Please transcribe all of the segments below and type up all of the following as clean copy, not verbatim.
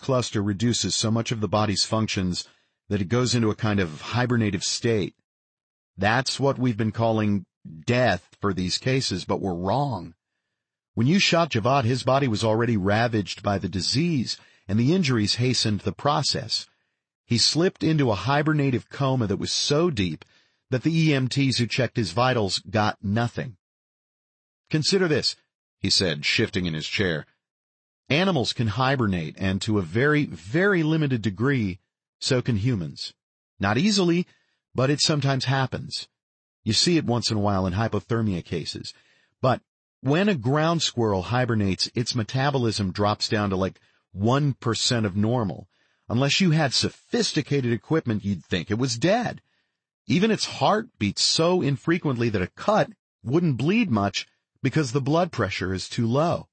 cluster reduces so much of the body's functions that it goes into a kind of hibernative state. That's what we've been calling death for these cases, but we're wrong. When you shot Javad, his body was already ravaged by the disease, and the injuries hastened the process. He slipped into a hibernative coma that was so deep that the EMTs who checked his vitals got nothing. Consider this, he said, shifting in his chair. Animals can hibernate, and to a very, very limited degree, so can humans. Not easily, but it sometimes happens. You see it once in a while in hypothermia cases. But when a ground squirrel hibernates, its metabolism drops down to like 1% of normal. Unless you had sophisticated equipment, you'd think it was dead. Even its heart beats so infrequently that a cut wouldn't bleed much because the blood pressure is too low.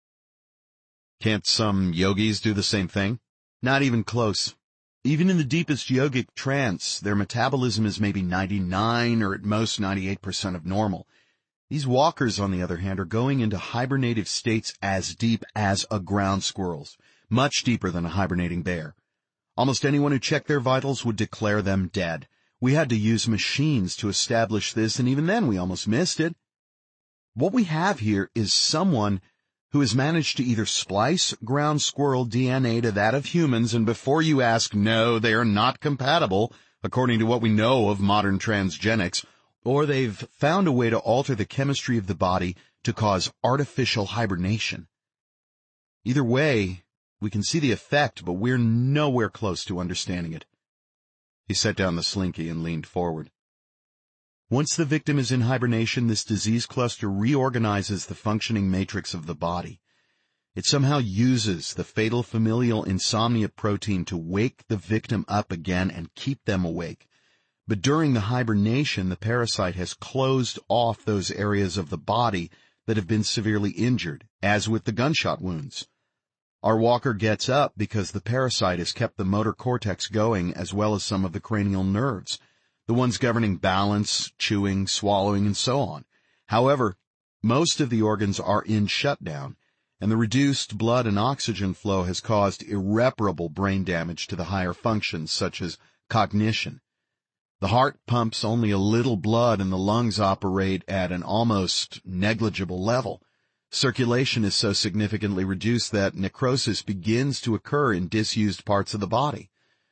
Can't some yogis do the same thing? Not even close. Even in the deepest yogic trance, their metabolism is maybe 99 or at most 98% of normal. These walkers, on the other hand, are going into hibernative states as deep as a ground squirrel's, much deeper than a hibernating bear. Almost anyone who checked their vitals would declare them dead. We had to use machines to establish this, and even then we almost missed it. What we have here is someone who has managed to either splice ground squirrel DNA to that of humans, and before you ask, no, they are not compatible, according to what we know of modern transgenics, or they've found a way to alter the chemistry of the body to cause artificial hibernation. Either way, we can see the effect, but we're nowhere close to understanding it. He set down the slinky and leaned forward. Once the victim is in hibernation, this disease cluster reorganizes the functioning matrix of the body. It somehow uses the fatal familial insomnia protein to wake the victim up again and keep them awake. But during the hibernation, the parasite has closed off those areas of the body that have been severely injured, as with the gunshot wounds. Our walker gets up because the parasite has kept the motor cortex going as well as some of the cranial nerves, the ones governing balance, chewing, swallowing, and so on. However, most of the organs are in shutdown, and the reduced blood and oxygen flow has caused irreparable brain damage to the higher functions, such as cognition. The heart pumps only a little blood, and the lungs operate at an almost negligible level. Circulation is so significantly reduced that necrosis begins to occur in disused parts of the body.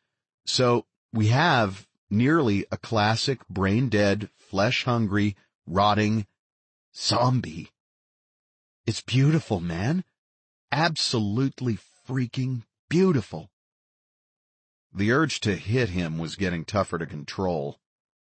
So we have nearly a classic brain-dead, flesh-hungry, rotting zombie. It's beautiful, man. Absolutely freaking beautiful. The urge to hit him was getting tougher to control.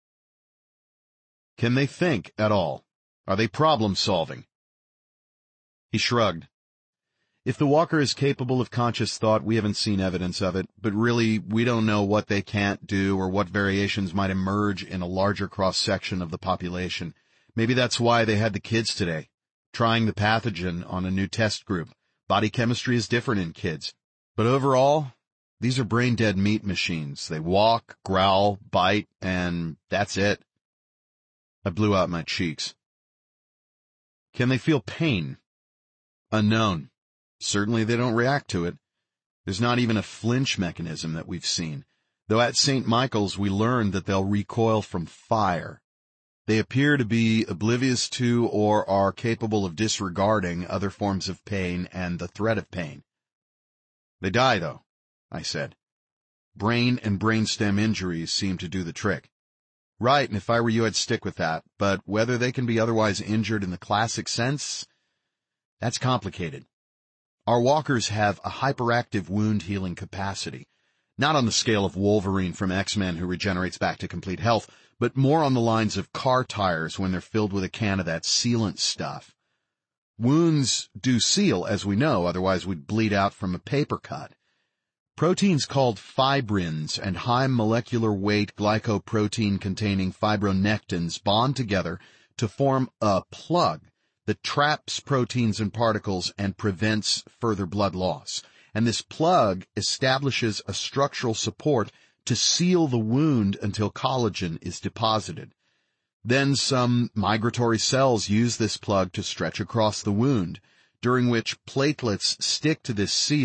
Can they think at all? Are they problem-solving? He shrugged. If the walker is capable of conscious thought, we haven't seen evidence of it, but really, we don't know what they can't do or what variations might emerge in a larger cross-section of the population. Maybe that's why they had the kids today, trying the pathogen on a new test group. Body chemistry is different in kids. But overall, these are brain-dead meat machines. They walk, growl, bite, and that's it. I blew out my cheeks. Can they feel pain? Unknown. Certainly they don't react to it. There's not even a flinch mechanism that we've seen, though at St. Michael's we learned that they'll recoil from fire. They appear to be oblivious to or are capable of disregarding other forms of pain and the threat of pain. They die, though, I said. Brain and brainstem injuries seem to do the trick. Right, and if I were you, I'd stick with that, but whether they can be otherwise injured in the classic sense, that's complicated. Our walkers have a hyperactive wound-healing capacity, not on the scale of Wolverine from X-Men who regenerates back to complete health, but more on the lines of car tires when they're filled with a can of that sealant stuff. Wounds do seal, as we know, otherwise we'd bleed out from a paper cut. Proteins called fibrins and high molecular weight glycoprotein-containing fibronectins bond together to form a plug that traps proteins and particles and prevents further blood loss. And this plug establishes a structural support to seal the wound until collagen is deposited. Then some migratory cells use this plug to stretch across the wound, during which platelets stick to this seal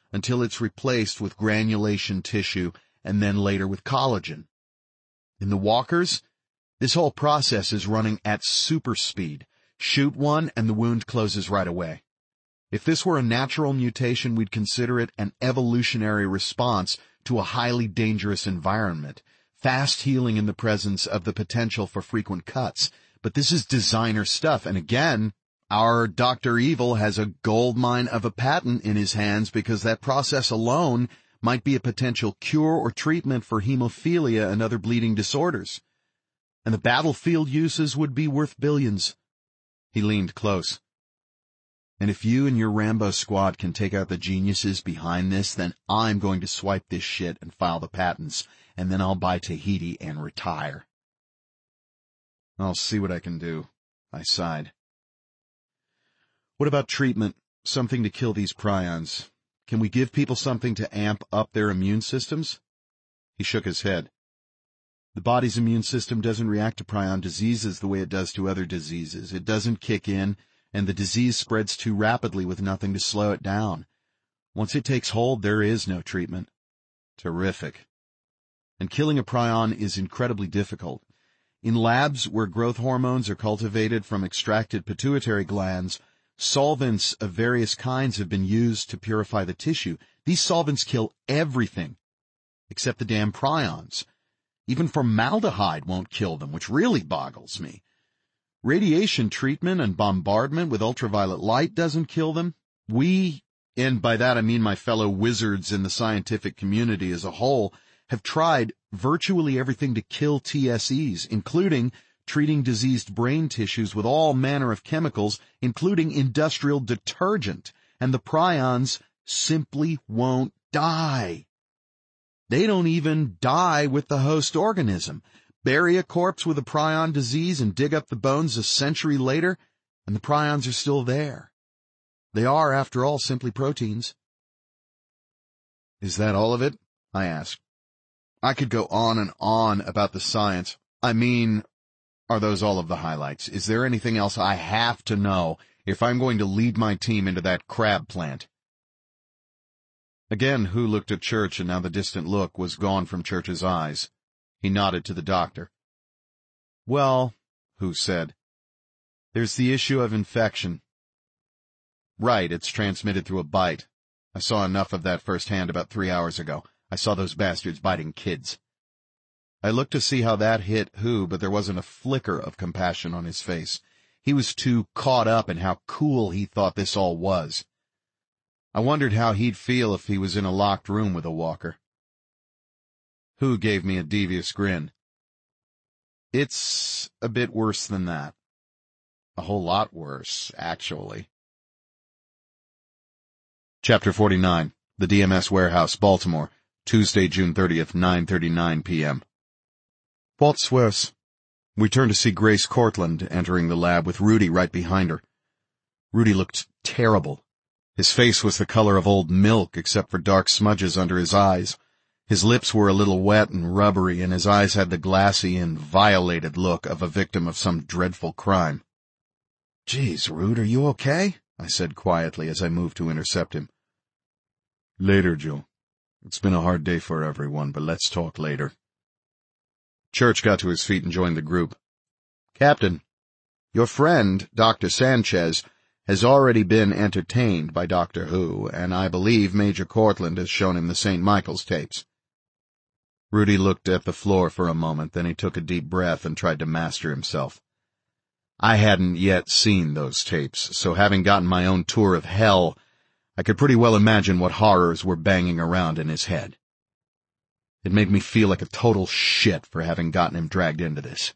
until it's replaced with granulation tissue and then later with collagen. In the walkers, this whole process is running at super speed. Shoot one and the wound closes right away. If this were a natural mutation, we'd consider it an evolutionary response to a highly dangerous environment, fast healing in the presence of the potential for frequent cuts. But this is designer stuff, and again, our Dr. Evil has a goldmine of a patent in his hands because that process alone might be a potential cure or treatment for hemophilia and other bleeding disorders. And the battlefield uses would be worth billions. He leaned close. And if you and your Rambo squad can take out the geniuses behind this, then I'm going to swipe this shit and file the patents, and then I'll buy Tahiti and retire. I'll see what I can do, I sighed. What about treatment? Something to kill these prions. Can we give people something to amp up their immune systems? He shook his head. The body's immune system doesn't react to prion diseases the way it does to other diseases. It doesn't kick in, and the disease spreads too rapidly with nothing to slow it down. Once it takes hold, there is no treatment. Terrific. And killing a prion is incredibly difficult. In labs where growth hormones are cultivated from extracted pituitary glands, solvents of various kinds have been used to purify the tissue. These solvents kill everything, except the damn prions. Even formaldehyde won't kill them, which really boggles me. Radiation treatment and bombardment with ultraviolet light doesn't kill them. We, and by that I mean my fellow wizards in the scientific community as a whole, have tried virtually everything to kill TSEs, including treating diseased brain tissues with all manner of chemicals, including industrial detergent, and the prions simply won't die. They don't even die with the host organism. Bury a corpse with a prion disease and dig up the bones a century later, and the prions are still there. They are, after all, simply proteins. Is that all of it? I asked. I could go on and on about the science. I mean, are those all of the highlights? Is there anything else I have to know if I'm going to lead my team into that crab plant? Again, Hu looked at Church, and now the distant look was gone from Church's eyes. He nodded to the doctor. Well, Hu said, there's the issue of infection. Right, it's transmitted through a bite. I saw enough of that firsthand about 3 hours ago. I saw those bastards biting kids. I looked to see how that hit Hu, but there wasn't a flicker of compassion on his face. He was too caught up in how cool he thought this all was. I wondered how he'd feel if he was in a locked room with a walker. Hu gave me a devious grin. It's a bit worse than that. A whole lot worse, actually. Chapter 49. The DMS Warehouse, Baltimore, Tuesday, June 30th, 9:39 p.m. What's worse? We turned to see Grace Cortland entering the lab with Rudy right behind her. Rudy looked terrible. His face was the color of old milk except for dark smudges under his eyes. His lips were a little wet and rubbery, and his eyes had the glassy and violated look of a victim of some dreadful crime. "Geez, Rude, are you okay?" I said quietly as I moved to intercept him. "Later, Joe. It's been a hard day for everyone, but let's talk later." Church got to his feet and joined the group. "Captain, your friend, Dr. Sanchez, has already been entertained by Dr. Hu, and I believe Major Cortland has shown him the St. Michael's tapes." Rudy looked at the floor for a moment, then he took a deep breath and tried to master himself. I hadn't yet seen those tapes, so having gotten my own tour of hell, I could pretty well imagine what horrors were banging around in his head. It made me feel like a total shit for having gotten him dragged into this.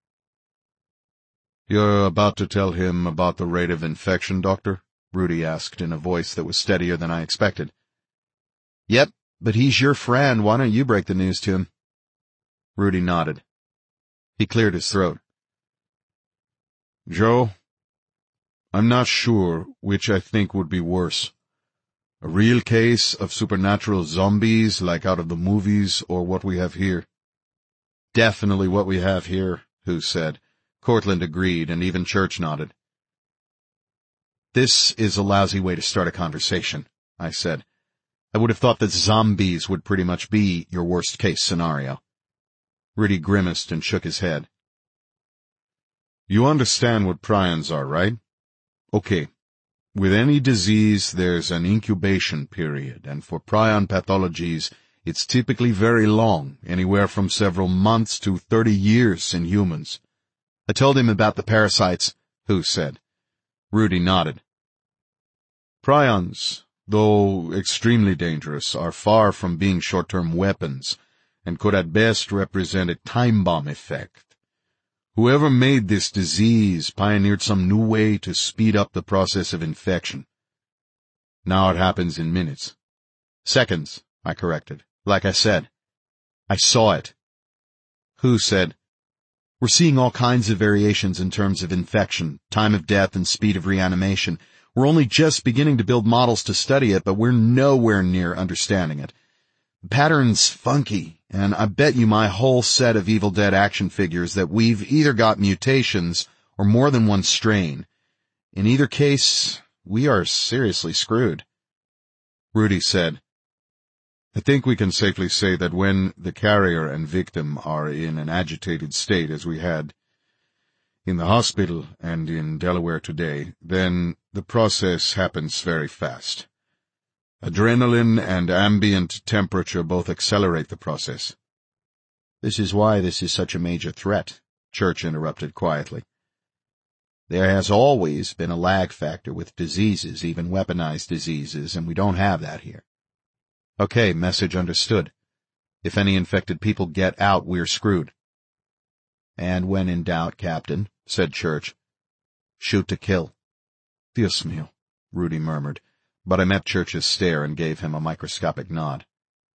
"You're about to tell him about the rate of infection, Doctor?" Rudy asked in a voice that was steadier than I expected. "Yep, but he's your friend. Why don't you break the news to him?" Rudy nodded. He cleared his throat. "Joe, I'm not sure which I think would be worse. A real case of supernatural zombies like out of the movies, or what we have here." "Definitely what we have here," Hu said. Cortland agreed, and even Church nodded. "This is a lousy way to start a conversation," I said. I would have thought that zombies would pretty much be your worst-case scenario. Rudy grimaced and shook his head. You understand what prions are, right? Okay. With any disease, there's an incubation period, and for prion pathologies, it's typically very long, anywhere from several months to 30 years in humans. I told him about the parasites, Hu said. Rudy nodded. Prions, though extremely dangerous, are far from being short-term weapons, and could at best represent a time bomb effect. Whoever made this disease pioneered some new way to speed up the process of infection. Now it happens in minutes. Seconds, I corrected. Like I said, I saw it. Hu said, We're seeing all kinds of variations in terms of infection, time of death, and speed of reanimation. We're only just beginning to build models to study it, but we're nowhere near understanding it. The pattern's funky, and I bet you my whole set of Evil Dead action figures that we've either got mutations or more than one strain. In either case, we are seriously screwed. Rudy said, I think we can safely say that when the carrier and victim are in an agitated state as we had in the hospital and in Delaware today, then the process happens very fast. Adrenaline and ambient temperature both accelerate the process. This is why this is such a major threat, Church interrupted quietly. There has always been a lag factor with diseases, even weaponized diseases, and we don't have that here. Okay, message understood. If any infected people get out, we're screwed. And when in doubt, Captain, said Church, shoot to kill. Dios mío, Rudy murmured, but I met Church's stare and gave him a microscopic nod.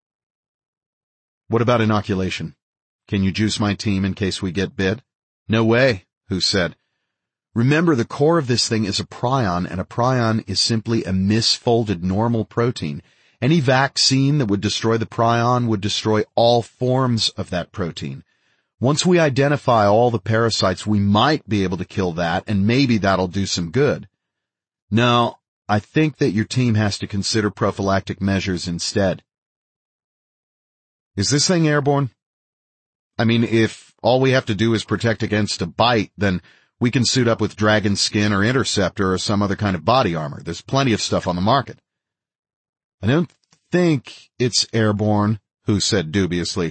What about inoculation? Can you juice my team in case we get bit? No way, Hu said. Remember, the core of this thing is a prion, and a prion is simply a misfolded normal protein. Any vaccine that would destroy the prion would destroy all forms of that protein. Once we identify all the parasites, we might be able to kill that, and maybe that'll do some good. No, I think that your team has to consider prophylactic measures instead. Is this thing airborne? I mean, if all we have to do is protect against a bite, then we can suit up with dragon skin or interceptor or some other kind of body armor. There's plenty of stuff on the market. I don't think it's airborne, Hu said dubiously.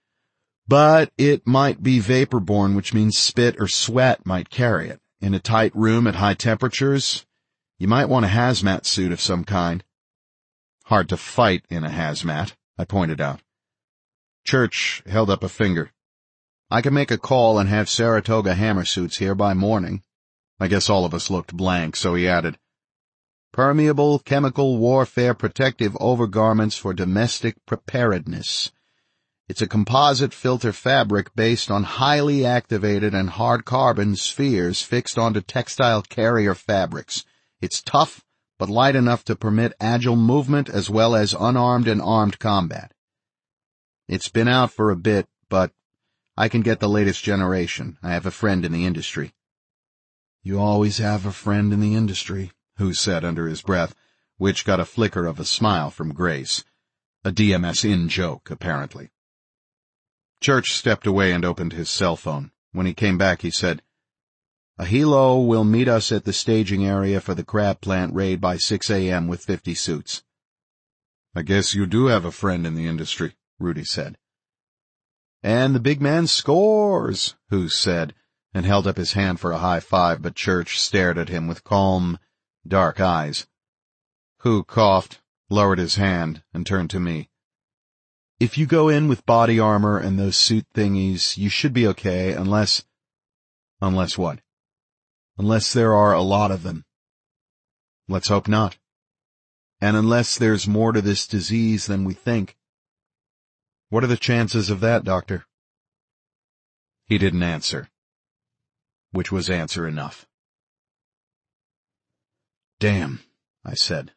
But it might be vapor-borne, which means spit or sweat might carry it. In a tight room at high temperatures, you might want a hazmat suit of some kind. Hard to fight in a hazmat, I pointed out. Church held up a finger. I can make a call and have Saratoga hammer suits here by morning. I guess all of us looked blank, so he added, Permeable chemical warfare protective overgarments for domestic preparedness. It's a composite filter fabric based on highly activated and hard carbon spheres fixed onto textile carrier fabrics. It's tough, but light enough to permit agile movement as well as unarmed and armed combat. It's been out for a bit, but I can get the latest generation. I have a friend in the industry. You always have a friend in the industry, Hu said under his breath, which got a flicker of a smile from Grace. A DMS in-joke, apparently. Church stepped away and opened his cell phone. When he came back, he said, A helo will meet us at the staging area for the crab plant raid by 6 a.m. with 50 suits. I guess you do have a friend in the industry, Rudy said. And the big man scores, Hu said, and held up his hand for a high five, but Church stared at him with calm, dark eyes. Hu coughed, lowered his hand, and turned to me. If you go in with body armor and those suit thingies, you should be okay, unless what? Unless there are a lot of them. Let's hope not. And unless there's more to this disease than we think. What are the chances of that, Doctor? He didn't answer, which was answer enough. Damn, I said.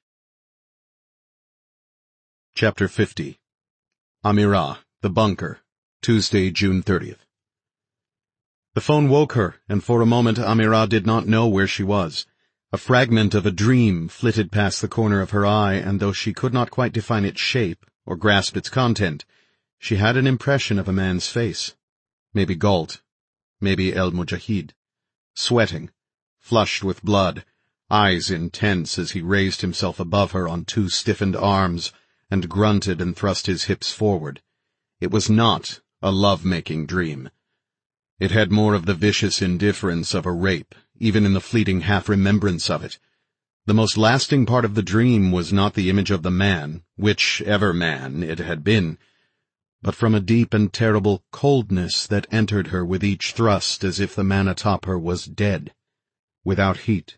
Chapter 50. Amirah, the bunker, Tuesday, June 30th. The phone woke her, and for a moment Amirah did not know where she was. A fragment of a dream flitted past the corner of her eye, and though she could not quite define its shape or grasp its content, she had an impression of a man's face. Maybe Galt, maybe El Mujahid, sweating, flushed with blood, eyes intense as he raised himself above her on two stiffened arms and grunted and thrust his hips forward. It was not a love-making dream. It had more of the vicious indifference of a rape, even in the fleeting half-remembrance of it. The most lasting part of the dream was not the image of the man, whichever man it had been, but from a deep and terrible coldness that entered her with each thrust as if the man atop her was dead, without heat.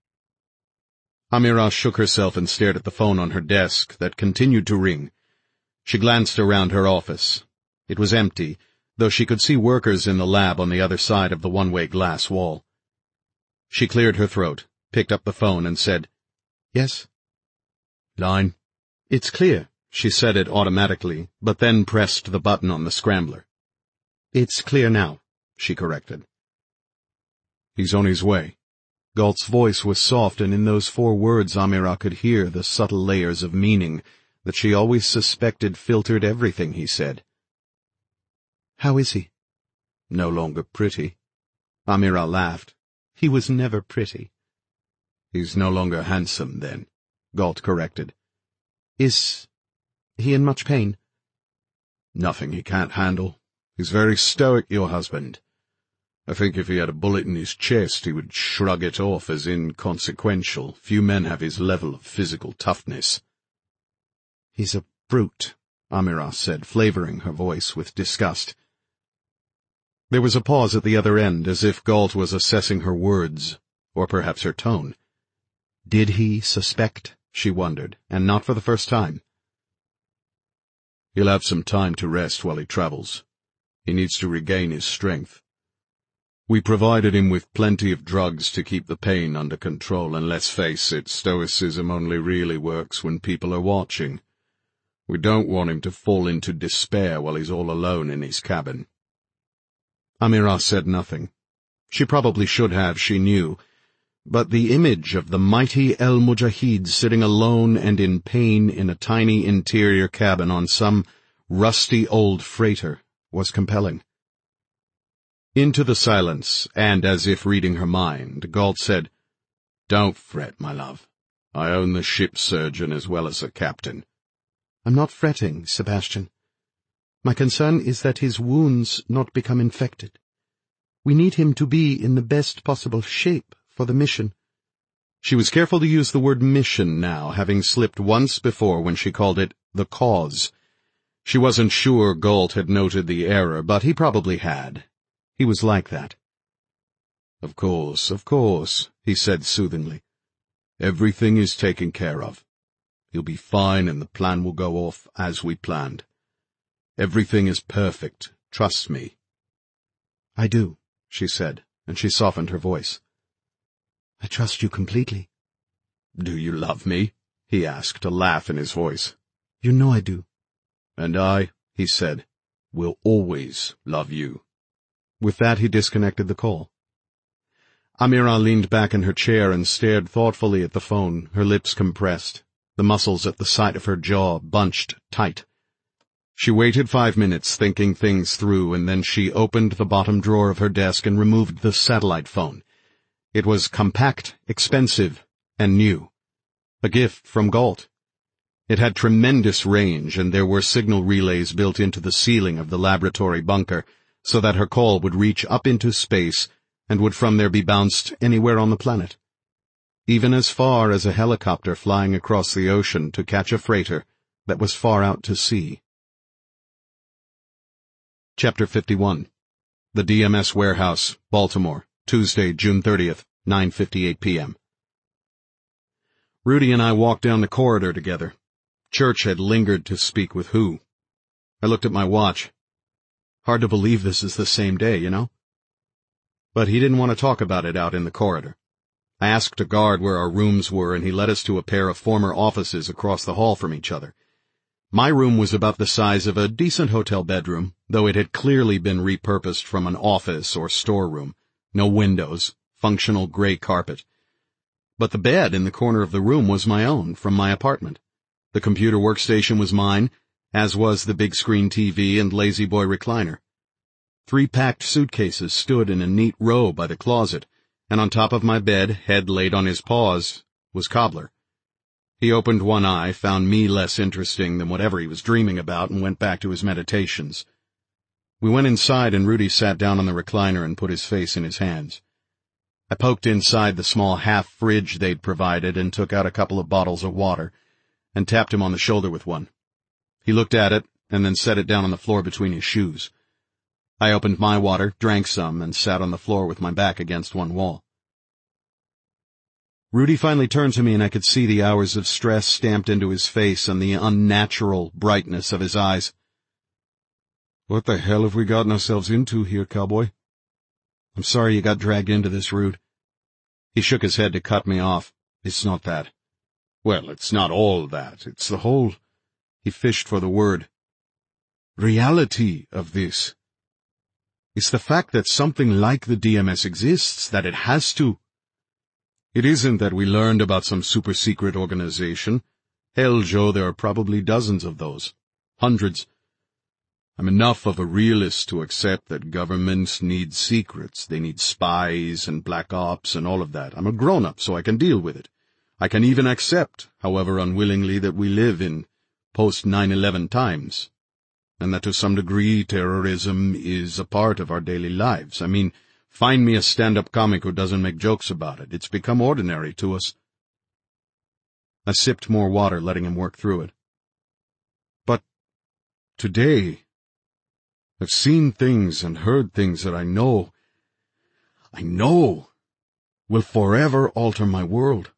Amirah shook herself and stared at the phone on her desk that continued to ring. She glanced around her office. It was empty, though she could see workers in the lab on the other side of the one-way glass wall. She cleared her throat, picked up the phone, and said, "Yes?" "Line?" "It's clear." She said it automatically, but then pressed the button on the scrambler. "It's clear now," she corrected. "He's on his way." Galt's voice was soft, and in those 4 words Amirah could hear the subtle layers of meaning that she always suspected filtered everything he said. "How is he?" "No longer pretty." Amirah laughed. "He was never pretty." "He's no longer handsome, then," Galt corrected. "Is he in much pain?" "Nothing he can't handle. He's very stoic, your husband. I think if he had a bullet in his chest, he would shrug it off as inconsequential. Few men have his level of physical toughness." "He's a brute," Amirah said, flavoring her voice with disgust. There was a pause at the other end, as if Galt was assessing her words, or perhaps her tone. Did he suspect, she wondered, and not for the first time? "He'll have some time to rest while he travels. He needs to regain his strength. We provided him with plenty of drugs to keep the pain under control, and let's face it, stoicism only really works when people are watching. We don't want him to fall into despair while he's all alone in his cabin." Amirah said nothing. She probably should have, she knew, but the image of the mighty El Mujahid sitting alone and in pain in a tiny interior cabin on some rusty old freighter was compelling. Into the silence, and as if reading her mind, Galt said, "Don't fret, my love. I own the ship's surgeon as well as the captain." "I'm not fretting, Sebastian. My concern is that his wounds not become infected. We need him to be in the best possible shape for the mission." She was careful to use the word mission now, having slipped once before when she called it the cause. She wasn't sure Galt had noted the error, but he probably had. He was like that. Of course, he said soothingly. "Everything is taken care of. He'll be fine and the plan will go off as we planned. Everything is perfect, trust me." "I do," she said, and she softened her voice. "I trust you completely." "Do you love me?" he asked, a laugh in his voice. "You know I do." "And I," he said, "will always love you." With that he disconnected the call. Amirah leaned back in her chair and stared thoughtfully at the phone, her lips compressed, the muscles at the side of her jaw bunched tight. She waited 5 minutes, thinking things through, and then she opened the bottom drawer of her desk and removed the satellite phone. It was compact, expensive, and new. A gift from Galt. It had tremendous range, and there were signal relays built into the ceiling of the laboratory bunker, so that her call would reach up into space and would from there be bounced anywhere on the planet. Even as far as a helicopter flying across the ocean to catch a freighter that was far out to sea. Chapter 51. The DMS Warehouse, Baltimore, Tuesday, June 30th, 9:58 p.m. Rudy and I walked down the corridor together. Church had lingered to speak with who. I looked at my watch. Hard to believe this is the same day, you know? But he didn't want to talk about it out in the corridor. I asked a guard where our rooms were, and he led us to a pair of former offices across the hall from each other. My room was about the size of a decent hotel bedroom, though it had clearly been repurposed from an office or storeroom. No windows, functional gray carpet. But the bed in the corner of the room was my own, from my apartment. The computer workstation was mine, as was the big-screen TV and lazy-boy recliner. 3 packed suitcases stood in a neat row by the closet, and on top of my bed, head laid on his paws, was Cobbler. He opened one eye, found me less interesting than whatever he was dreaming about, and went back to his meditations. We went inside, and Rudy sat down on the recliner and put his face in his hands. I poked inside the small half-fridge they'd provided and took out a couple of bottles of water, and tapped him on the shoulder with one. He looked at it, and then set it down on the floor between his shoes. I opened my water, drank some, and sat on the floor with my back against one wall. Rudy finally turned to me, and I could see the hours of stress stamped into his face and the unnatural brightness of his eyes. "What the hell have we gotten ourselves into here, cowboy? I'm sorry you got dragged into this, Rude." He shook his head to cut me off. "It's not that." "Well, it's not all that. It's the whole—" He fished for the word. "Reality of this. It's the fact that something like the DMS exists, that it has to. It isn't that we learned about some super-secret organization. Hell, Joe, there are probably dozens of those. Hundreds. I'm enough of a realist to accept that governments need secrets. They need spies and black ops and all of that. I'm a grown-up, so I can deal with it. I can even accept, however unwillingly, that we live in post-9/11 times, and that to some degree terrorism is a part of our daily lives. I mean, find me a stand-up comic who doesn't make jokes about it. It's become ordinary to us." I sipped more water, letting him work through it. "But today, I've seen things and heard things that I know will forever alter my world.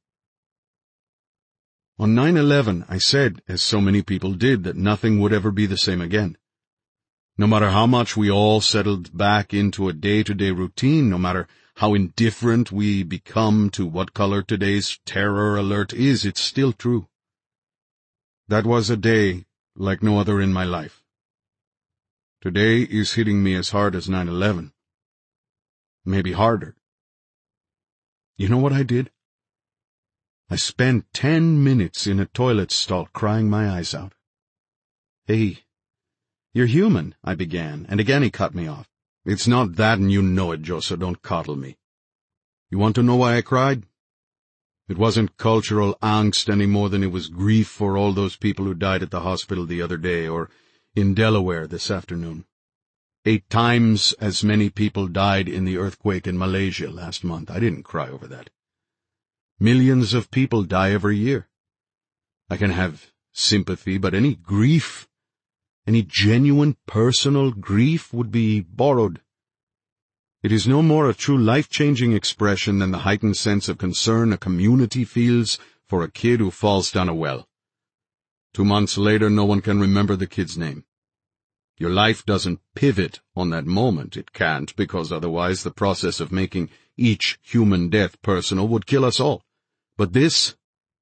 On 9/11, I said, as so many people did, that nothing would ever be the same again. No matter how much we all settled back into a day-to-day routine, no matter how indifferent we become to what color today's terror alert is, it's still true. That was a day like no other in my life. Today is hitting me as hard as 9/11. Maybe harder. You know what I did? I spent 10 minutes in a toilet stall crying my eyes out." "Hey, you're human," I began, and again he cut me off. "It's not that, and you know it, Joe, so don't coddle me. You want to know why I cried? It wasn't cultural angst any more than it was grief for all those people who died at the hospital the other day, or in Delaware this afternoon. 8 times as many people died in the earthquake in Malaysia last month. I didn't cry over that. Millions of people die every year. I can have sympathy, but any grief, any genuine personal grief, would be borrowed. It is no more a true life-changing expression than the heightened sense of concern a community feels for a kid who falls down a well. 2 months later, no one can remember the kid's name. Your life doesn't pivot on that moment. It can't, because otherwise the process of making each human death personal would kill us all. But this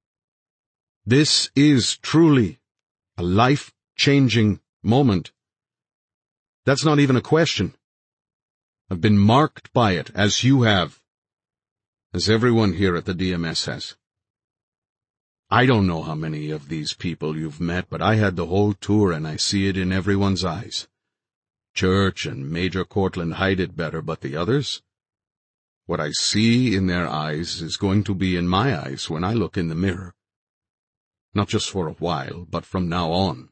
is truly a life-changing moment. That's not even a question. I've been marked by it, as you have, as everyone here at the DMS has. I don't know how many of these people you've met, but I had the whole tour, and I see it in everyone's eyes. Church and Major Cortland hide it better, but the others? What I see in their eyes is going to be in my eyes when I look in the mirror. Not just for a while, but from now on.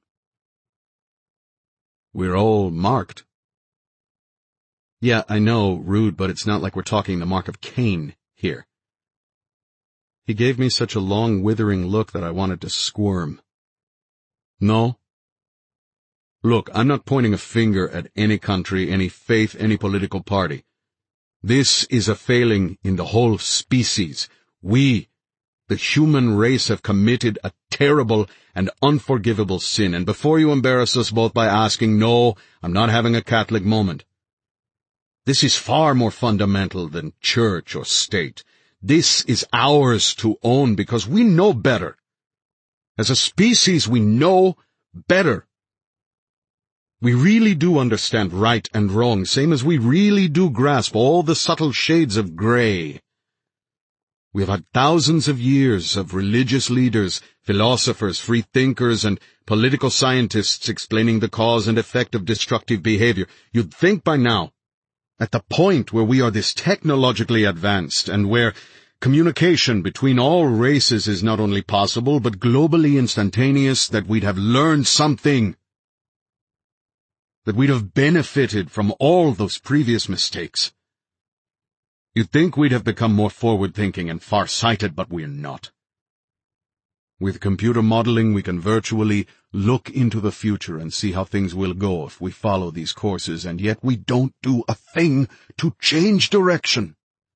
We're all marked. Yeah, I know, Rude, but it's not like we're talking the mark of Cain here. He gave me such a long, withering look that I wanted to squirm. No? Look, I'm not pointing a finger at any country, any faith, any political party. This is a failing in the whole species. We, the human race, have committed a terrible and unforgivable sin, and before you embarrass us both by asking, no, I'm not having a Catholic moment. This is far more fundamental than church or state. This is ours to own because we know better. As a species, we know better. We really do understand right and wrong, same as we really do grasp all the subtle shades of gray. We have had thousands of years of religious leaders, philosophers, free thinkers, and political scientists explaining the cause and effect of destructive behavior. You'd think by now, at the point where we are this technologically advanced and where communication between all races is not only possible but globally instantaneous, that we'd have learned something. That we'd have benefited from all those previous mistakes. You'd think we'd have become more forward-thinking and far-sighted, but we're not. With computer modeling, we can virtually look into the future and see how things will go if we follow these courses, and yet we don't do a thing to change direction.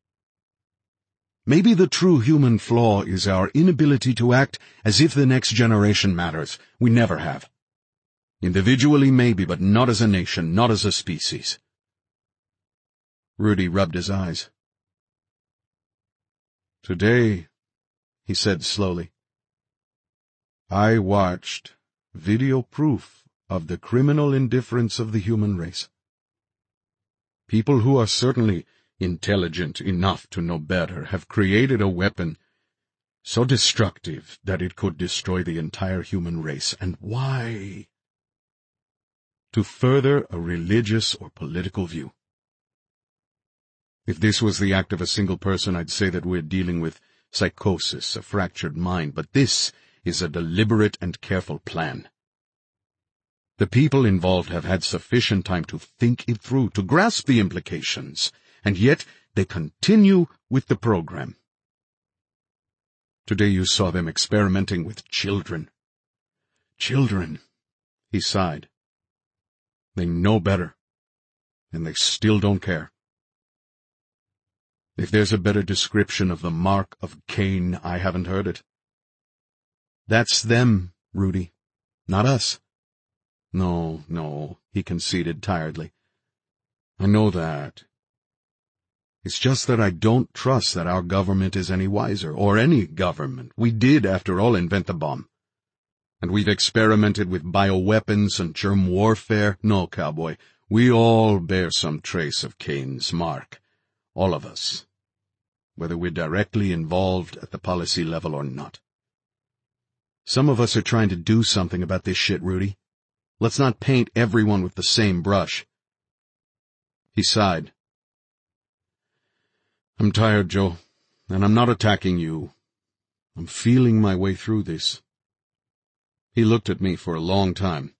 Maybe the true human flaw is our inability to act as if the next generation matters. We never have. Individually, maybe, but not as a nation, not as a species. Rudy rubbed his eyes. Today, he said slowly, I watched video proof of the criminal indifference of the human race. People who are certainly intelligent enough to know better have created a weapon so destructive that it could destroy the entire human race. And why? To further a religious or political view. If this was the act of a single person, I'd say that we're dealing with psychosis, a fractured mind, but this is a deliberate and careful plan. The people involved have had sufficient time to think it through, to grasp the implications, and yet they continue with the program. Today you saw them experimenting with children. Children, he sighed. They know better, and they still don't care. If there's a better description of the mark of Cain, I haven't heard it. That's them, Rudy, not us. No, he conceded tiredly. I know that. It's just that I don't trust that our government is any wiser, or any government. We did, after all, invent the bomb. And we've experimented with bioweapons and germ warfare. No, cowboy, we all bear some trace of Cain's mark. All of us. Whether we're directly involved at the policy level or not. Some of us are trying to do something about this shit, Rudy. Let's not paint everyone with the same brush. He sighed. I'm tired, Joe, and I'm not attacking you. I'm feeling my way through this. He looked at me for a long time.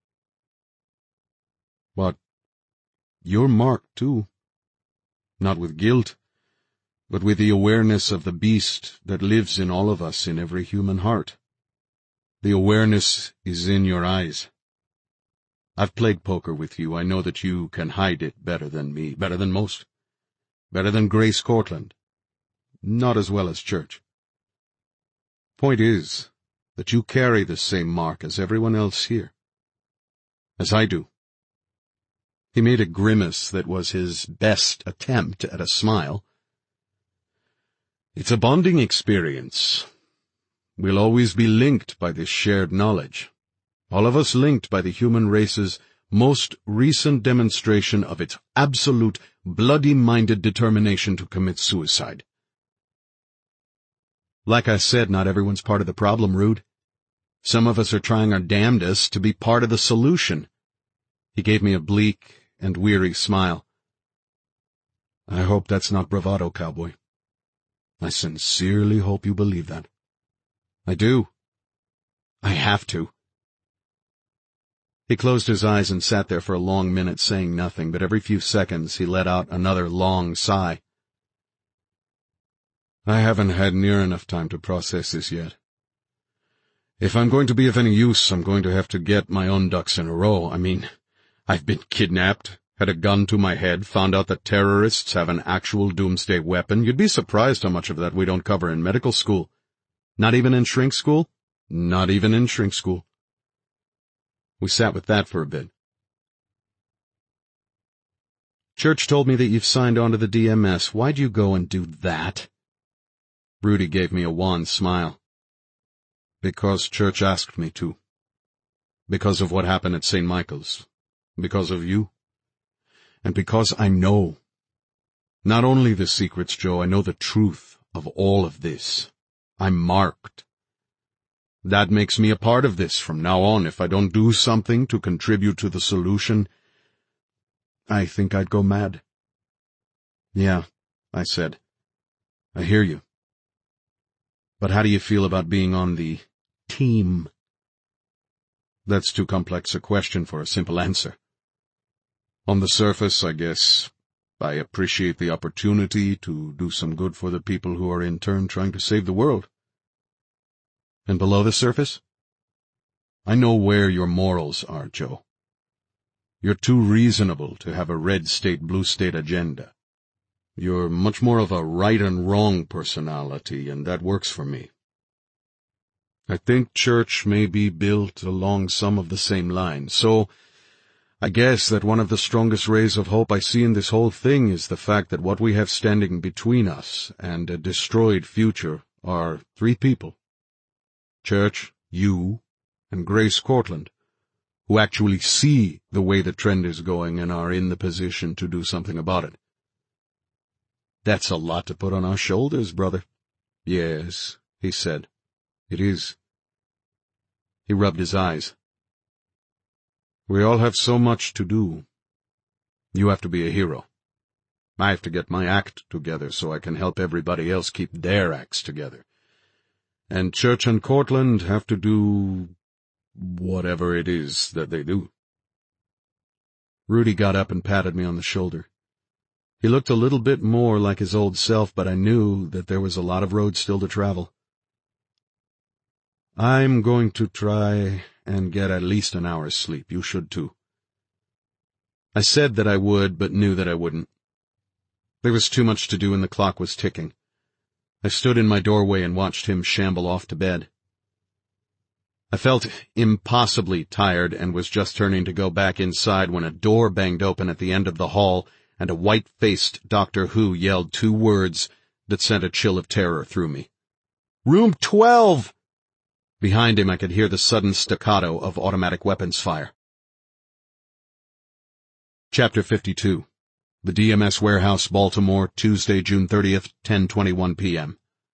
But you're marked, too. Not with guilt, but with the awareness of the beast that lives in all of us, in every human heart. The awareness is in your eyes. I've played poker with you. I know that you can hide it better than me, better than most, better than Grace Cortland. Not as well as Church. Point is that you carry the same mark as everyone else here. As I do. He made a grimace that was his best attempt at a smile. It's a bonding experience. We'll always be linked by this shared knowledge. All of us linked by the human race's most recent demonstration of its absolute, bloody-minded determination to commit suicide. Like I said, not everyone's part of the problem, Rude. Some of us are trying our damnedest to be part of the solution. He gave me a bleak and weary smile. I hope that's not bravado, cowboy. I sincerely hope you believe that. I do. I have to. He closed his eyes and sat there for a long minute saying nothing, but every few seconds he let out another long sigh. I haven't had near enough time to process this yet. If I'm going to be of any use, I'm going to have to get my own ducks in a row. I mean, I've been kidnapped, had a gun to my head, found out that terrorists have an actual doomsday weapon. You'd be surprised how much of that we don't cover in medical school. Not even in shrink school? Not even in shrink school. We sat with that for a bit. Church told me that you've signed on to the DMS. Why'd you go and do that? Rudy gave me a wan smile. Because Church asked me to. Because of what happened at St. Michael's. Because of you. And because I know. Not only the secrets, Joe, I know the truth of all of this. I'm marked. That makes me a part of this from now on. If I don't do something to contribute to the solution, I think I'd go mad. Yeah, I said. I hear you. But how do you feel about being on the team? That's too complex a question for a simple answer. On the surface, I guess, I appreciate the opportunity to do some good for the people who are in turn trying to save the world. And below the surface? I know where your morals are, Joe. You're too reasonable to have a red state, blue state agenda. You're much more of a right and wrong personality, and that works for me. I think church may be built along some of the same lines, so I guess that one of the strongest rays of hope I see in this whole thing is the fact that what we have standing between us and a destroyed future are three people. Church, you, and Grace Cortland, who actually see the way the trend is going and are in the position to do something about it. That's a lot to put on our shoulders, brother. Yes, he said. It is. He rubbed his eyes. We all have so much to do. You have to be a hero. I have to get my act together so I can help everybody else keep their acts together. And Church and Cortland have to do whatever it is that they do. Rudy got up and patted me on the shoulder. He looked a little bit more like his old self, but I knew that there was a lot of road still to travel. I'm going to try and get at least an hour's sleep. You should too. I said that I would, but knew that I wouldn't. There was too much to do and the clock was ticking. I stood in my doorway and watched him shamble off to bed. I felt impossibly tired and was just turning to go back inside when a door banged open at the end of the hall and a white-faced Doctor Who yelled two words that sent a chill of terror through me. "Room 12!" Behind him I could hear the sudden staccato of automatic weapons fire. Chapter 52. The DMS Warehouse, Baltimore, Tuesday, June 30th, 10:21 p.m.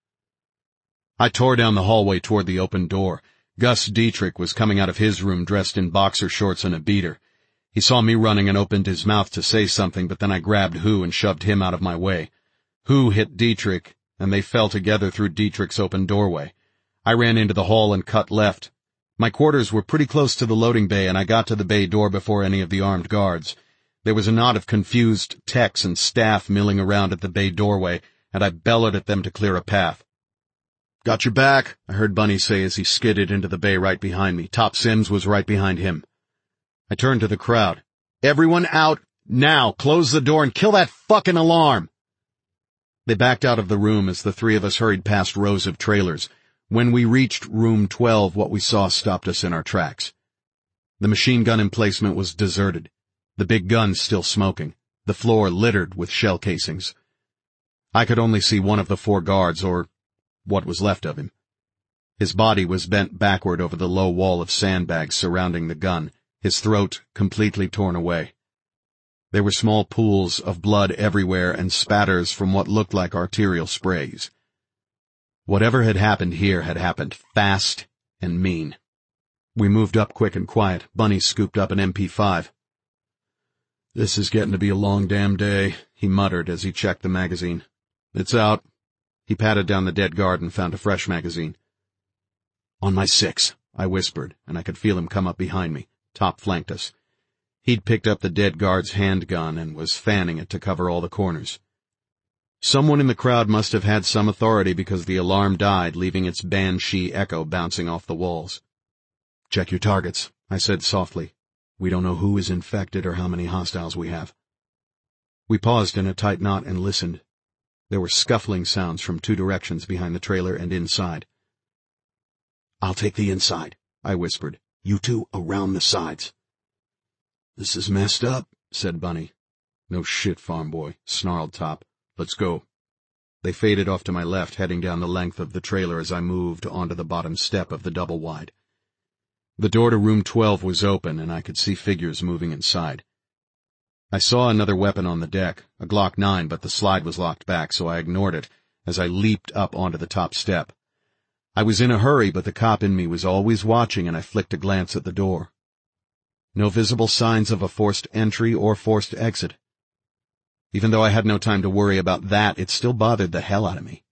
I tore down the hallway toward the open door. Gus Dietrich was coming out of his room dressed in boxer shorts and a beater. He saw me running and opened his mouth to say something, but then I grabbed Who and shoved him out of my way. Who hit Dietrich, and they fell together through Dietrich's open doorway. I ran into the hall and cut left. My quarters were pretty close to the loading bay, and I got to the bay door before any of the armed guards. There was a knot of confused techs and staff milling around at the bay doorway, and I bellowed at them to clear a path. "Got your back," I heard Bunny say as he skidded into the bay right behind me. Top Sims was right behind him. I turned to the crowd. "Everyone out, now! Close the door and kill that fucking alarm!" They backed out of the room as the three of us hurried past rows of trailers. When we reached room 12, what we saw stopped us in our tracks. The machine gun emplacement was deserted. The big gun still smoking. The floor littered with shell casings. I could only see one of the four guards, or what was left of him. His body was bent backward over the low wall of sandbags surrounding the gun, his throat completely torn away. There were small pools of blood everywhere and spatters from what looked like arterial sprays. Whatever had happened here had happened fast and mean. We moved up quick and quiet. Bunny scooped up an MP5. "This is getting to be a long damn day," he muttered as he checked the magazine. "It's out." He patted down the dead guard and found a fresh magazine. "On my 6, I whispered, and I could feel him come up behind me. Top flanked us. He'd picked up the dead guard's handgun and was fanning it to cover all the corners. Someone in the crowd must have had some authority because the alarm died, leaving its banshee echo bouncing off the walls. "Check your targets," I said softly. "We don't know who is infected or how many hostiles we have." We paused in a tight knot and listened. There were scuffling sounds from two directions behind the trailer and inside. "I'll take the inside," I whispered. "You two around the sides." "This is messed up," said Bunny. "No shit, farm boy," snarled Top. "Let's go." They faded off to my left, heading down the length of the trailer as I moved onto the bottom step of the double-wide. The door to room 12 was open, and I could see figures moving inside. I saw another weapon on the deck, a Glock 9, but the slide was locked back, so I ignored it, as I leaped up onto the top step. I was in a hurry, but the cop in me was always watching, and I flicked a glance at the door. No visible signs of a forced entry or forced exit. Even though I had no time to worry about that, it still bothered the hell out of me.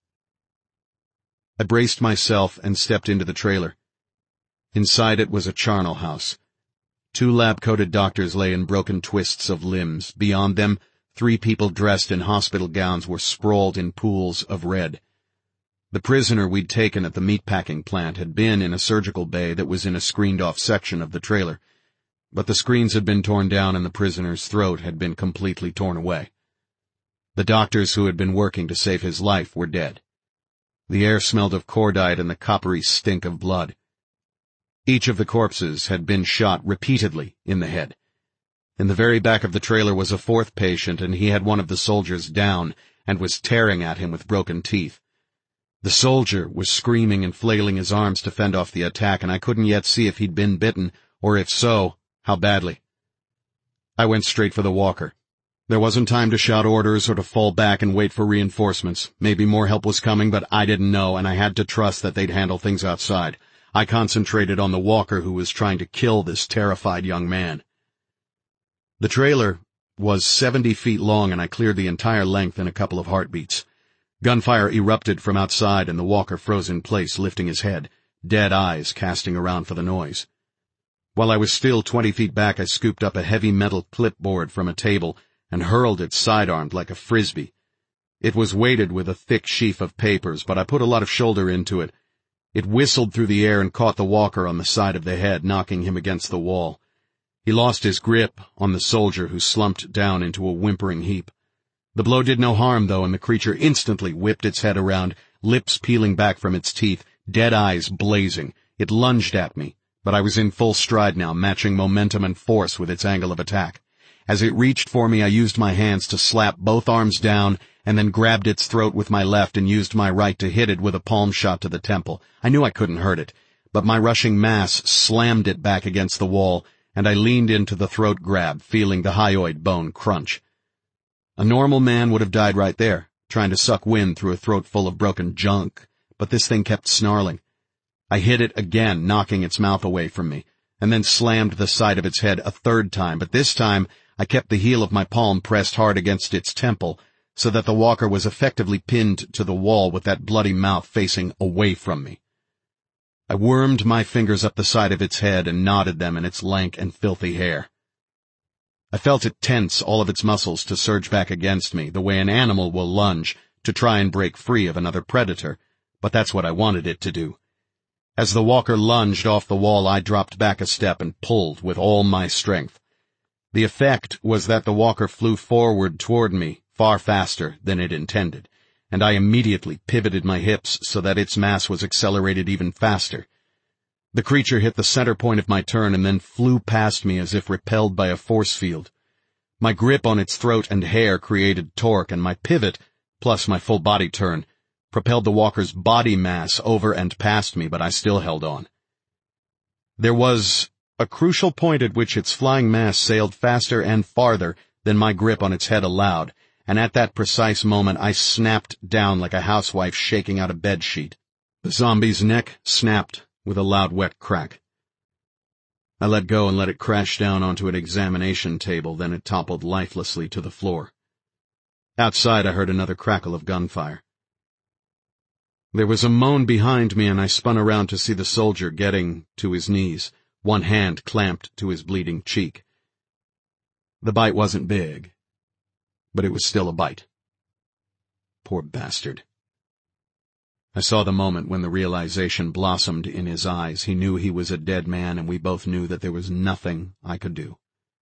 I braced myself and stepped into the trailer. Inside it was a charnel house. 2 lab-coated doctors lay in broken twists of limbs. Beyond them, 3 people dressed in hospital gowns were sprawled in pools of red. The prisoner we'd taken at the meatpacking plant had been in a surgical bay that was in a screened-off section of the trailer, but the screens had been torn down and the prisoner's throat had been completely torn away. The doctors who had been working to save his life were dead. The air smelled of cordite and the coppery stink of blood. Each of the corpses had been shot repeatedly in the head. In the very back of the trailer was a 4th patient, and he had one of the soldiers down and was tearing at him with broken teeth. The soldier was screaming and flailing his arms to fend off the attack, and I couldn't yet see if he'd been bitten, or if so, how badly. I went straight for the walker. There wasn't time to shout orders or to fall back and wait for reinforcements. Maybe more help was coming, but I didn't know, and I had to trust that they'd handle things outside. I concentrated on the walker who was trying to kill this terrified young man. The trailer was 70 feet long, and I cleared the entire length in a couple of heartbeats. Gunfire erupted from outside, and the walker froze in place, lifting his head, dead eyes casting around for the noise. While I was still 20 feet back, I scooped up a heavy metal clipboard from a table and hurled it sidearmed like a frisbee. It was weighted with a thick sheaf of papers, but I put a lot of shoulder into it. It whistled through the air and caught the walker on the side of the head, knocking him against the wall. He lost his grip on the soldier, who slumped down into a whimpering heap. The blow did no harm, though, and the creature instantly whipped its head around, lips peeling back from its teeth, dead eyes blazing. It lunged at me, but I was in full stride now, matching momentum and force with its angle of attack. As it reached for me, I used my hands to slap both arms down, and then grabbed its throat with my left and used my right to hit it with a palm shot to the temple. I knew I couldn't hurt it, but my rushing mass slammed it back against the wall, and I leaned into the throat grab, feeling the hyoid bone crunch. A normal man would have died right there, trying to suck wind through a throat full of broken junk, but this thing kept snarling. I hit it again, knocking its mouth away from me, and then slammed the side of its head a 3rd time, but this time I kept the heel of my palm pressed hard against its temple, so that the walker was effectively pinned to the wall with that bloody mouth facing away from me. I wormed my fingers up the side of its head and knotted them in its lank and filthy hair. I felt it tense all of its muscles to surge back against me, the way an animal will lunge to try and break free of another predator, but that's what I wanted it to do. As the walker lunged off the wall, I dropped back a step and pulled with all my strength. The effect was that the walker flew forward toward me far faster than it intended, and I immediately pivoted my hips so that its mass was accelerated even faster. The creature hit the center point of my turn and then flew past me as if repelled by a force field. My grip on its throat and hair created torque, and my pivot, plus my full body turn, propelled the walker's body mass over and past me, but I still held on. There was a crucial point at which its flying mass sailed faster and farther than my grip on its head allowed, and at that precise moment I snapped down like a housewife shaking out a bedsheet. The zombie's neck snapped with a loud wet crack. I let go and let it crash down onto an examination table, then it toppled lifelessly to the floor. Outside I heard another crackle of gunfire. There was a moan behind me, and I spun around to see the soldier getting to his knees, one hand clamped to his bleeding cheek. The bite wasn't big, but it was still a bite. Poor bastard. I saw the moment when the realization blossomed in his eyes. He knew he was a dead man, and we both knew that there was nothing I could do.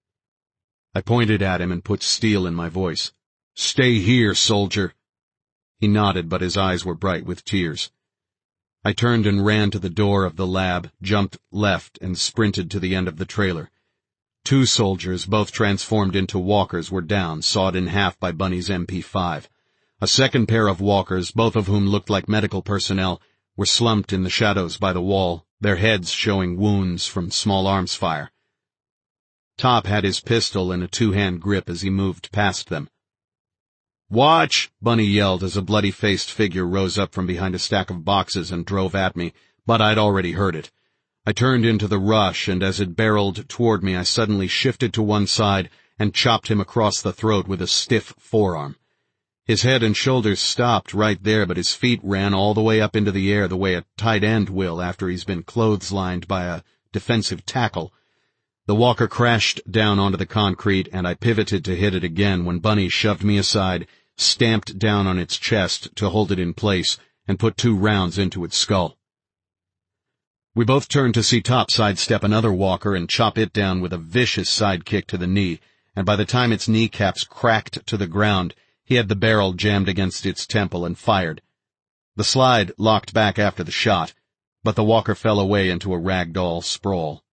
I pointed at him and put steel in my voice. "Stay here, soldier." He nodded, but his eyes were bright with tears. I turned and ran to the door of the lab, jumped left, and sprinted to the end of the trailer. 2 soldiers, both transformed into walkers, were down, sawed in half by Bunny's MP5. A second pair of walkers, both of whom looked like medical personnel, were slumped in the shadows by the wall, their heads showing wounds from small arms fire. Top had his pistol in a 2-hand grip as he moved past them. "Watch!" Bunny yelled as a bloody-faced figure rose up from behind a stack of boxes and drove at me, but I'd already heard it. I turned into the rush, and as it barreled toward me, I suddenly shifted to one side and chopped him across the throat with a stiff forearm. His head and shoulders stopped right there, but his feet ran all the way up into the air the way a tight end will after he's been clotheslined by a defensive tackle. The walker crashed down onto the concrete, and I pivoted to hit it again when Bunny shoved me aside, stamped down on its chest to hold it in place, and put 2 rounds into its skull. We both turned to see Top sidestep another walker and chop it down with a vicious side kick to the knee, and by the time its kneecaps cracked to the ground, he had the barrel jammed against its temple and fired. The slide locked back after the shot, but the walker fell away into a ragdoll sprawl.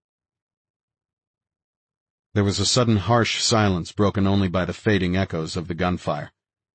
There was a sudden harsh silence broken only by the fading echoes of the gunfire.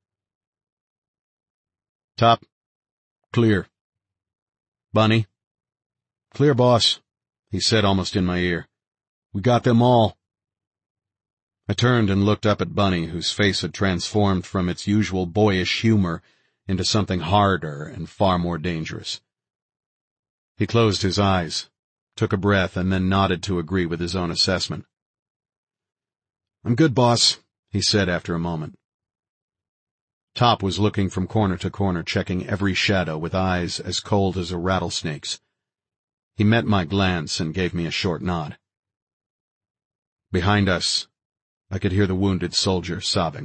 "Top, clear." "Bunny?" "Clear, boss," he said almost in my ear. "We got them all." I turned and looked up at Bunny, whose face had transformed from its usual boyish humor into something harder and far more dangerous. He closed his eyes, took a breath, and then nodded to agree with his own assessment. "I'm good, boss," he said after a moment. Top was looking from corner to corner, checking every shadow with eyes as cold as a rattlesnake's. He met my glance and gave me a short nod. Behind us, I could hear the wounded soldier sobbing.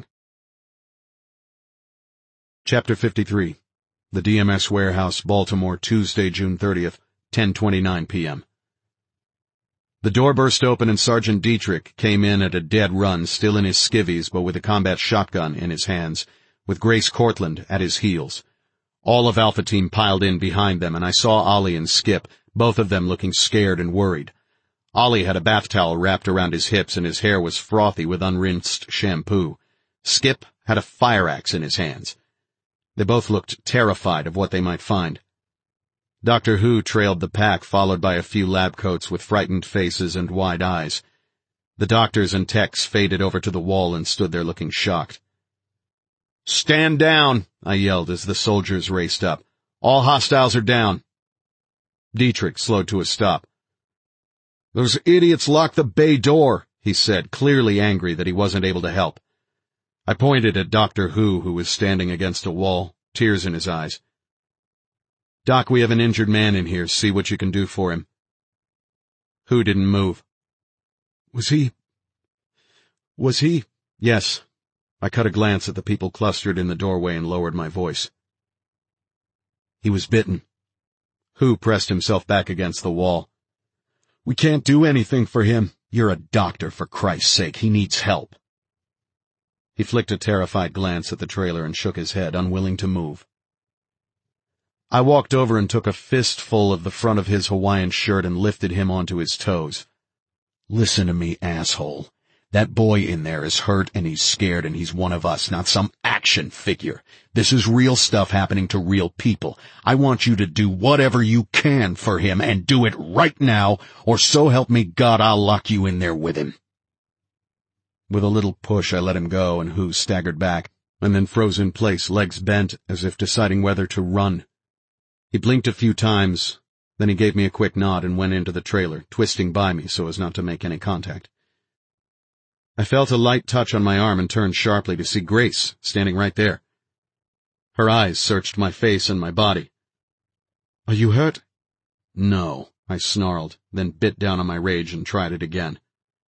Chapter 53. The DMS Warehouse, Baltimore, Tuesday, June 30th, 10:29 p.m. The door burst open and Sergeant Dietrich came in at a dead run, still in his skivvies but with a combat shotgun in his hands, with Grace Cortland at his heels. All of Alpha Team piled in behind them, and I saw Ollie and Skip, both of them looking scared and worried. Ollie had a bath towel wrapped around his hips and his hair was frothy with unrinsed shampoo. Skip had a fire axe in his hands. They both looked terrified of what they might find. Dr. Who trailed the pack, followed by a few lab coats with frightened faces and wide eyes. The doctors and techs faded over to the wall and stood there looking shocked. "Stand down," I yelled as the soldiers raced up. "All hostiles are down." Dietrich slowed to a stop. "Those idiots locked the bay door," he said, clearly angry that he wasn't able to help. I pointed at Dr. Who was standing against a wall, tears in his eyes. "Doc, we have an injured man in here. See what you can do for him." Who didn't move. Was he? Yes. I cut a glance at the people clustered in the doorway and lowered my voice. He was bitten. Who pressed himself back against the wall. "We can't do anything for him." "You're a doctor, for Christ's sake. He needs help." He flicked a terrified glance at the trailer and shook his head, unwilling to move. I walked over and took a fistful of the front of his Hawaiian shirt and lifted him onto his toes. "Listen to me, asshole. That boy in there is hurt and he's scared and he's one of us, not some action figure. This is real stuff happening to real people. I want you to do whatever you can for him and do it right now, or so help me God I'll lock you in there with him." With a little push I let him go, and Who staggered back, and then froze in place, legs bent as if deciding whether to run. He blinked a few times, then he gave me a quick nod and went into the trailer, twisting by me so as not to make any contact. I felt a light touch on my arm and turned sharply to see Grace standing right there. Her eyes searched my face and my body. "Are you hurt?" "No," I snarled, then bit down on my rage and tried it again.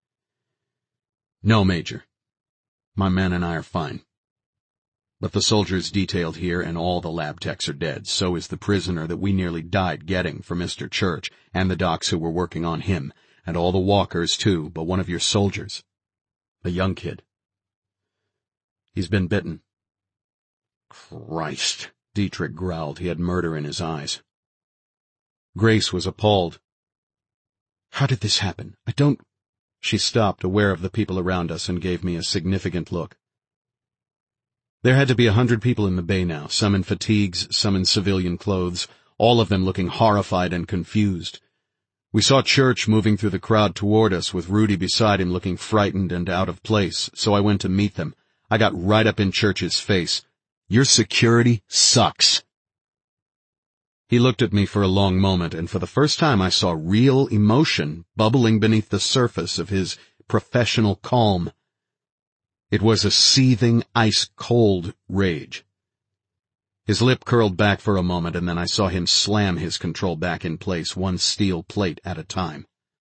"No, Major. My men and I are fine. But the soldiers detailed here and all the lab techs are dead. So is the prisoner that we nearly died getting for Mr. Church, and the docs who were working on him, and all the walkers too, but one of your soldiers. A young kid. He's been bitten." "Christ," Dietrich growled. He had murder in his eyes. Grace was appalled. "How did this happen? I don't—" She stopped, aware of the people around us, and gave me a significant look. There had to be 100 people in the bay now, some in fatigues, some in civilian clothes, all of them looking horrified and confused. We saw Church moving through the crowd toward us, with Rudy beside him looking frightened and out of place, so I went to meet them. I got right up in Church's face. "Your security sucks." He looked at me for a long moment, and for the first time I saw real emotion bubbling beneath the surface of his professional calm. It was a seething, ice-cold rage. His lip curled back for a moment, and then I saw him slam his control back in place, one steel plate at a time.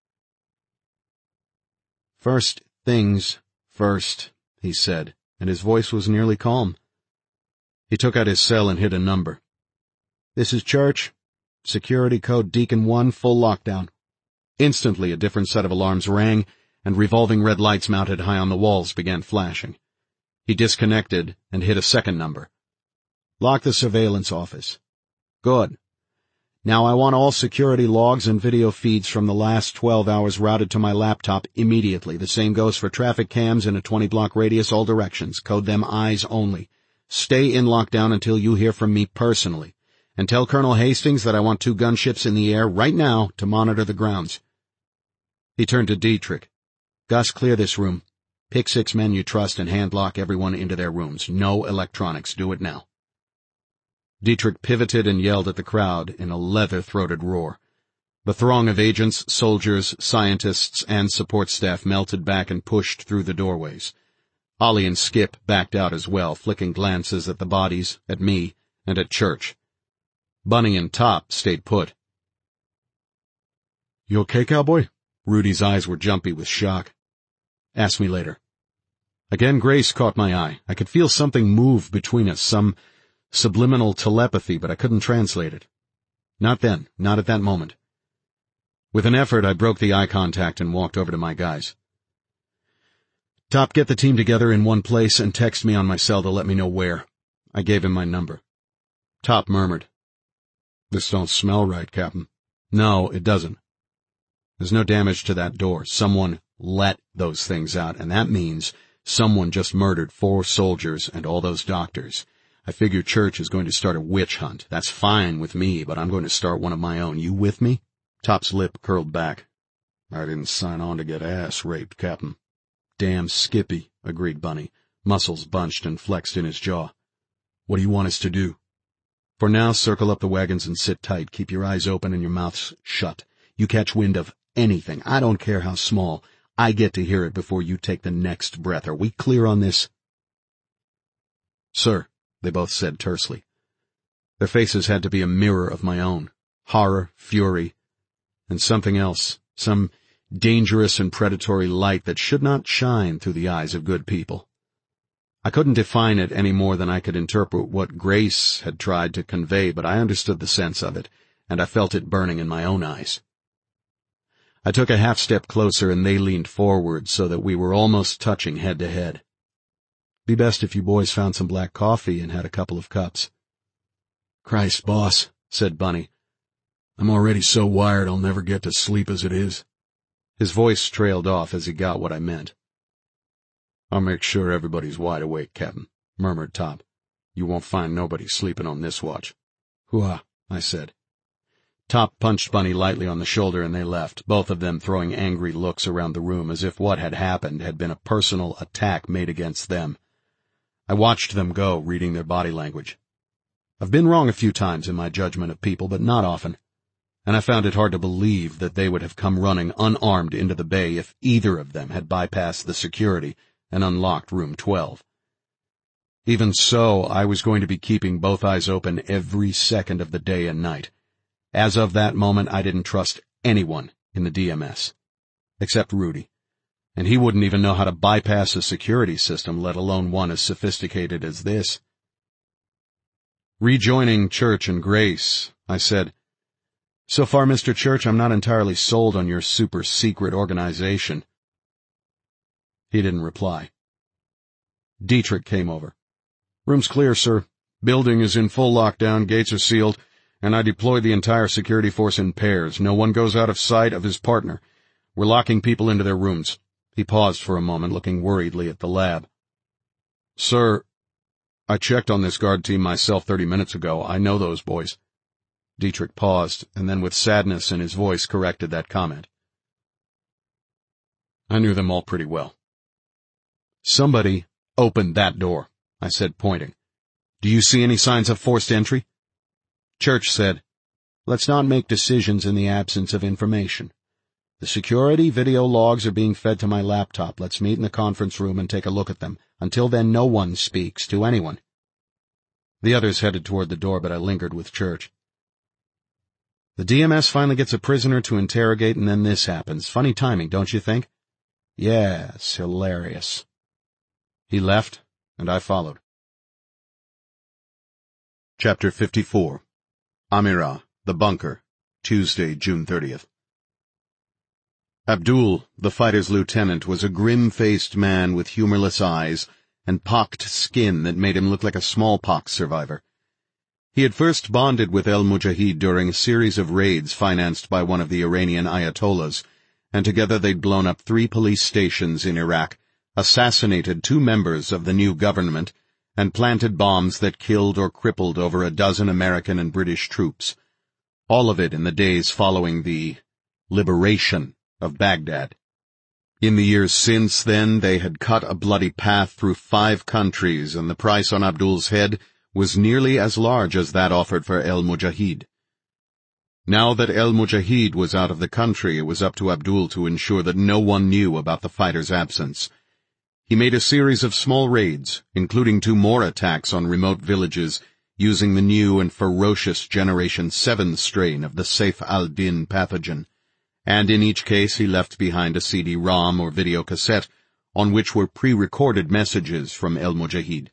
"First things first," he said, and his voice was nearly calm. He took out his cell and hit a number. "This is Church. Security code Deacon 1, full lockdown." Instantly a different set of alarms rang, and revolving red lights mounted high on the walls began flashing. He disconnected and hit a second number. "Lock the surveillance office." "Good. Now I want all security logs and video feeds from the last 12 hours routed to my laptop immediately. The same goes for traffic cams in a 20-block radius all directions. Code them eyes only. Stay in lockdown until you hear from me personally. And tell Colonel Hastings that I want 2 gunships in the air right now to monitor the grounds." He turned to Dietrich. "Gus, clear this room. Pick 6 men you trust and hand-lock everyone into their rooms. No electronics. Do it now." Dietrich pivoted and yelled at the crowd in a leather-throated roar. The throng of agents, soldiers, scientists, and support staff melted back and pushed through the doorways. Ollie and Skip backed out as well, flicking glances at the bodies, at me, and at Church. Bunny and Top stayed put. "You okay, cowboy?" Rudy's eyes were jumpy with shock. "Ask me later." Again Grace caught my eye. I could feel something move between us, some subliminal telepathy, but I couldn't translate it. Not then, not at that moment. With an effort, I broke the eye contact and walked over to my guys. "Top, get the team together in one place and text me on my cell to let me know where." I gave him my number. Top murmured, "This don't smell right, Captain." "No, it doesn't. There's no damage to that door. Someone let those things out, and that means someone just murdered 4 soldiers and all those doctors. I figure Church is going to start a witch hunt. That's fine with me, but I'm going to start one of my own. You with me?" Top's lip curled back. "I didn't sign on to get ass raped, Captain." "Damn Skippy," agreed Bunny, muscles bunched and flexed in his jaw. "What do you want us to do?" "For now, circle up the wagons and sit tight. Keep your eyes open and your mouths shut. You catch wind of anything, I don't care how small, I get to hear it before you take the next breath. Are we clear on this?" "Sir," they both said tersely. Their faces had to be a mirror of my own. Horror, fury, and something else, some dangerous and predatory light that should not shine through the eyes of good people. I couldn't define it any more than I could interpret what Grace had tried to convey, but I understood the sense of it, and I felt it burning in my own eyes. I took a half-step closer, and they leaned forward so that we were almost touching head to head. "Be best if you boys found some black coffee and had a couple of cups." "Christ, boss," said Bunny. "I'm already so wired I'll never get to sleep as it is." His voice trailed off as he got what I meant. "I'll make sure everybody's wide awake, Captain," murmured Top. "You won't find nobody sleeping on this watch." "Hooah," I said. Top punched Bunny lightly on the shoulder and they left, both of them throwing angry looks around the room as if what had happened had been a personal attack made against them. I watched them go, reading their body language. I've been wrong a few times in my judgment of people, but not often, and I found it hard to believe that they would have come running unarmed into the bay if either of them had bypassed the security and unlocked room 12. Even so, I was going to be keeping both eyes open every second of the day and night. As of that moment, I didn't trust anyone in the DMS, except Rudy, and he wouldn't even know how to bypass a security system, let alone one as sophisticated as this. Rejoining Church and Grace, I said, "So far, Mr. Church, I'm not entirely sold on your super-secret organization." He didn't reply. Dietrich came over. "Room's clear, sir. Building is in full lockdown, gates are sealed, and I deployed the entire security force in pairs. No one goes out of sight of his partner. We're locking people into their rooms." He paused for a moment, looking worriedly at the lab. "Sir, I checked on this guard team myself 30 minutes ago. I know those boys." Dietrich paused, and then with sadness in his voice corrected that comment. "I knew them all pretty well." Somebody "Open that door," I said, pointing. "Do you see any signs of forced entry?" Church said, "Let's not make decisions in the absence of information. The security video logs are being fed to my laptop. Let's meet in the conference room and take a look at them. Until then, no one speaks to anyone." The others headed toward the door, but I lingered with Church. "The DMS finally gets a prisoner to interrogate, and then this happens. Funny timing, don't you think?" "Yes, hilarious." He left, and I followed. Chapter 54. Amirah, the Bunker, Tuesday, June 30th. Abdul, the fighter's lieutenant, was a grim-faced man with humorless eyes and pocked skin that made him look like a smallpox survivor. He had first bonded with al-Mujahid during a series of raids financed by one of the Iranian ayatollahs, and together they'd blown up 3 police stations in Iraq, assassinated 2 members of the new government, and planted bombs that killed or crippled over a dozen American and British troops. All of it in the days following the liberation of Baghdad. In the years since then, they had cut a bloody path through 5 countries, and the price on Abdul's head was nearly as large as that offered for al-Mujahid. Now that al-Mujahid was out of the country, it was up to Abdul to ensure that no one knew about the fighter's absence. He made a series of small raids, including 2 more attacks on remote villages, using the new and ferocious Generation 7 strain of the Saif al-Din pathogen, and in each case he left behind a CD-ROM or video cassette on which were pre-recorded messages from al-Mujahid.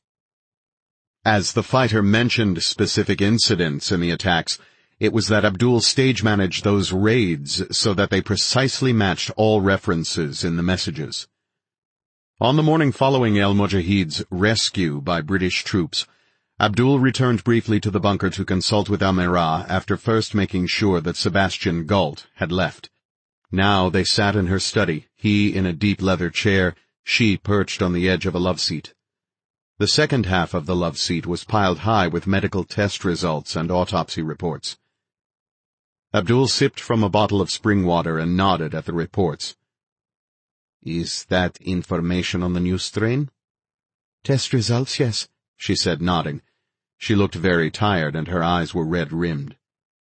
As the fighter mentioned specific incidents in the attacks, it was that Abdul stage-managed those raids so that they precisely matched all references in the messages. On the morning following al-Mujahid's rescue by British troops, Abdul returned briefly to the bunker to consult with Amirah after first making sure that Sebastian Galt had left. Now they sat in her study, he in a deep leather chair, she perched on the edge of a love seat. The second half of the love seat was piled high with medical test results and autopsy reports. Abdul sipped from a bottle of spring water and nodded at the reports. "Is that information on the new strain?" "Test results, yes," she said, nodding. She looked very tired, and her eyes were red-rimmed.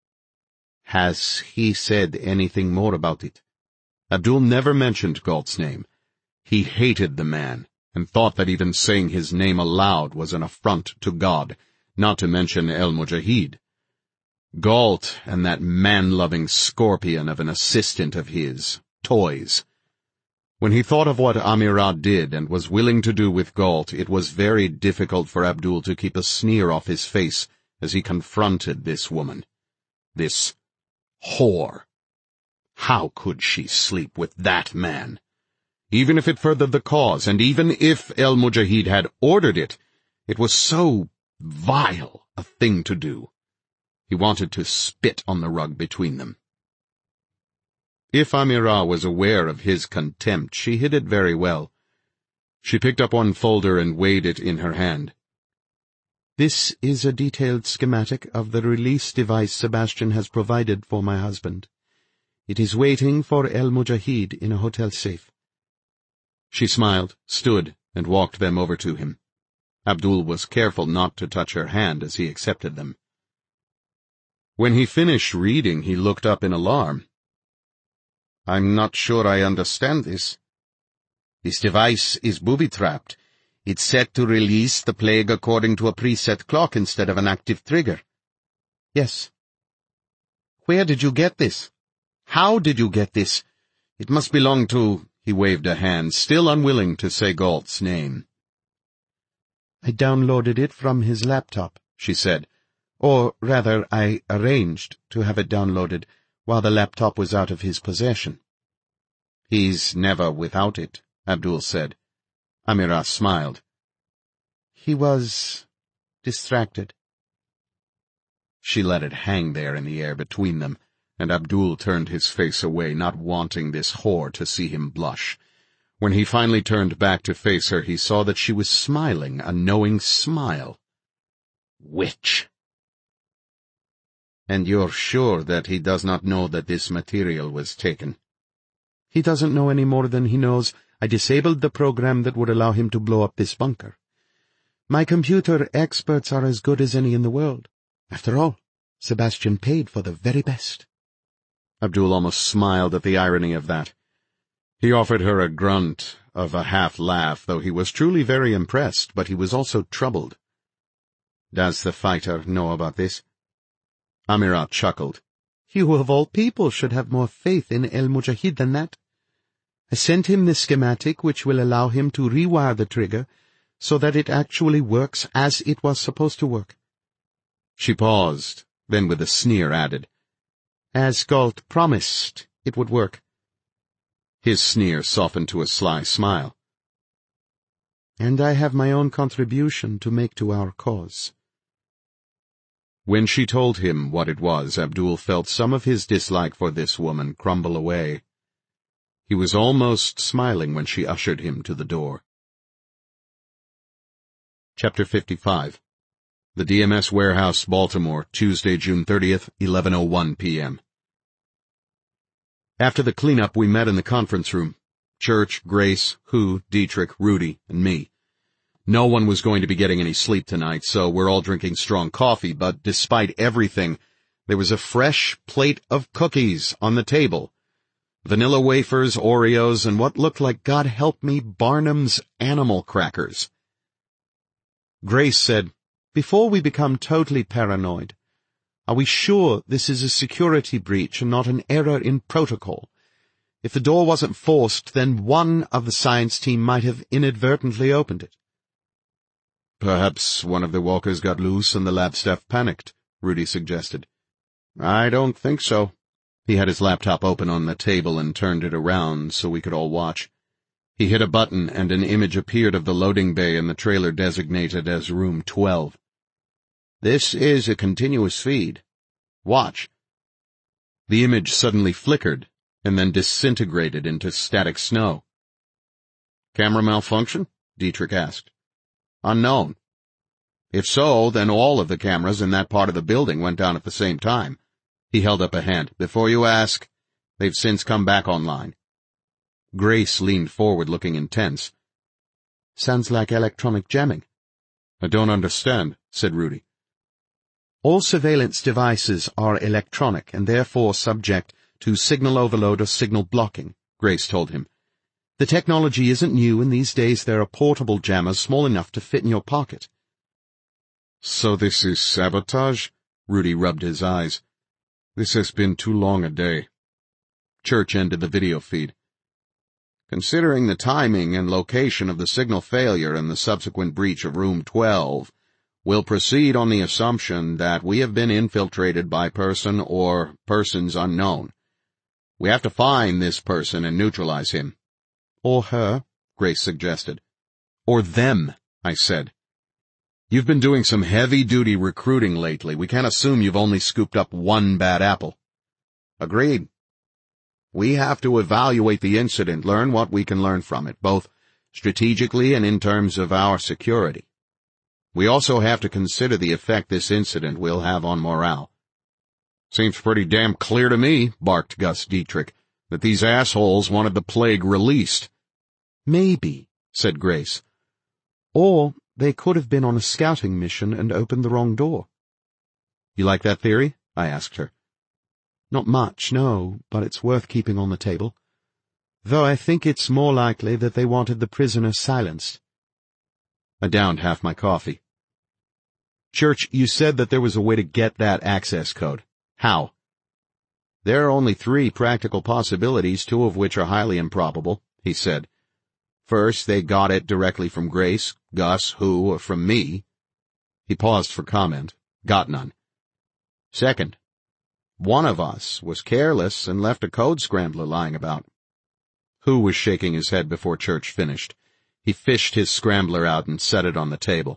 "Has he said anything more about it?" Abdul never mentioned Galt's name. He hated the man, and thought that even saying his name aloud was an affront to God, not to mention al-Mujahid. Galt and that man-loving scorpion of an assistant of his, Toys. When he thought of what Amirah did and was willing to do with Galt, it was very difficult for Abdul to keep a sneer off his face as he confronted this woman. This whore. How could she sleep with that man? Even if it furthered the cause, and even if al-Mujahid had ordered it, it was so vile a thing to do. He wanted to spit on the rug between them. If Amirah was aware of his contempt, she hid it very well. She picked up one folder and weighed it in her hand. "This is a detailed schematic of the release device Sebastian has provided for my husband. It is waiting for al-Mujahid in a hotel safe." She smiled, stood, and walked them over to him. Abdul was careful not to touch her hand as he accepted them. When he finished reading, he looked up in alarm. "I'm not sure I understand this. This device is booby-trapped. It's set to release the plague according to a preset clock instead of an active trigger." "Yes." "Where did you get this? How did you get this? It must belong to—" He waved a hand, still unwilling to say Galt's name. "I downloaded it from his laptop," she said. "Or, rather, I arranged to have it downloaded while the laptop was out of his possession." "He's never without it," Abdul said. Amirah smiled. "He was distracted." She let it hang there in the air between them, and Abdul turned his face away, not wanting this whore to see him blush. When he finally turned back to face her, he saw that she was smiling, a knowing smile. Witch! "And you're sure that he does not know that this material was taken?" "He doesn't know any more than he knows I disabled the program that would allow him to blow up this bunker. My computer experts are as good as any in the world. After all, Sebastian paid for the very best." Abdul almost smiled at the irony of that. He offered her a grunt of a half-laugh, though he was truly very impressed, but he was also troubled. "Does the fighter know about this?" Amirat chuckled. "You of all people should have more faith in El Mujahid than that. I sent him the schematic which will allow him to rewire the trigger so that it actually works as it was supposed to work." She paused, then with a sneer added, "As Galt promised, it would work." His sneer softened to a sly smile. "And I have my own contribution to make to our cause." When she told him what it was, Abdul felt some of his dislike for this woman crumble away. He was almost smiling when she ushered him to the door. Chapter 55. The DMS Warehouse, Baltimore, Tuesday, June 30th, 11:01 p.m. After the cleanup, we met in the conference room. Church, Grace, Hu, Dietrich, Rudy, and me. No one was going to be getting any sleep tonight, so we're all drinking strong coffee, but despite everything, there was a fresh plate of cookies on the table. Vanilla wafers, Oreos, and what looked like, God help me, Barnum's animal crackers. Grace said, "Before we become totally paranoid, are we sure this is a security breach and not an error in protocol? If the door wasn't forced, then one of the science team might have inadvertently opened it." "Perhaps one of the walkers got loose and the lab staff panicked," Rudy suggested. "I don't think so." He had his laptop open on the table and turned it around so we could all watch. He hit a button and an image appeared of the loading bay in the trailer designated as Room 12. "This is a continuous feed. Watch." The image suddenly flickered and then disintegrated into static snow. "Camera malfunction?" Dietrich asked. "Unknown. If so, then all of the cameras in that part of the building went down at the same time." He held up a hand. "Before you ask, they've since come back online." Grace leaned forward, looking intense. "Sounds like electronic jamming." "I don't understand," said Rudy. "All surveillance devices are electronic and therefore subject to signal overload or signal blocking," Grace told him. "The technology isn't new, and these days there are portable jammers small enough to fit in your pocket." "So this is sabotage?" Rudy rubbed his eyes. "This has been too long a day." Church ended the video feed. "Considering the timing and location of the signal failure and the subsequent breach of Room 12, we'll proceed on the assumption that we have been infiltrated by person or persons unknown. We have to find this person and neutralize him." "Or her," Grace suggested. "Or them," I said. "You've been doing some heavy-duty recruiting lately. We can't assume you've only scooped up one bad apple." "Agreed. We have to evaluate the incident, learn what we can learn from it, both strategically and in terms of our security. We also have to consider the effect this incident will have on morale." "Seems pretty damn clear to me," barked Gus Dietrich, "that these assholes wanted the plague released." "Maybe," said Grace. "Or they could have been on a scouting mission and opened the wrong door." "You like that theory?" I asked her. "Not much, no, but it's worth keeping on the table. Though I think it's more likely that they wanted the prisoner silenced." I downed half my coffee. "Church, you said that there was a way to get that access code. How?" "There are only 3 practical possibilities, 2 of which are highly improbable," he said. "First, they got it directly from Grace, Gus, Hu, or from me." He paused for comment. Got none. "Second, one of us was careless and left a code scrambler lying about." Hu was shaking his head before Church finished. He fished his scrambler out and set it on the table.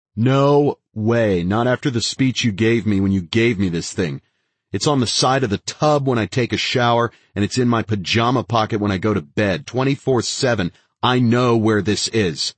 "No way, not after the speech you gave me when you gave me this thing. It's on the side of the tub when I take a shower, and it's in my pajama pocket when I go to bed, 24/7. I know where this is."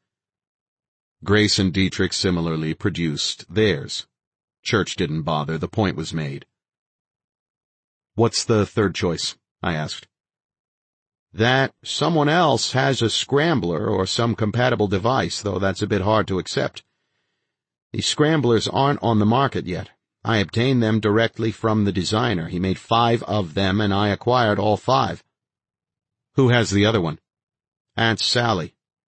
Grace and Dietrich similarly produced theirs. Church didn't bother, the point was made. "What's the third choice?" I asked. That someone else has a scrambler or some compatible device, though that's a bit hard to accept. These scramblers aren't on the market yet. I obtained them directly from the designer. He made 5 of them, and I acquired all 5. Who has the other one? Aunt Sally.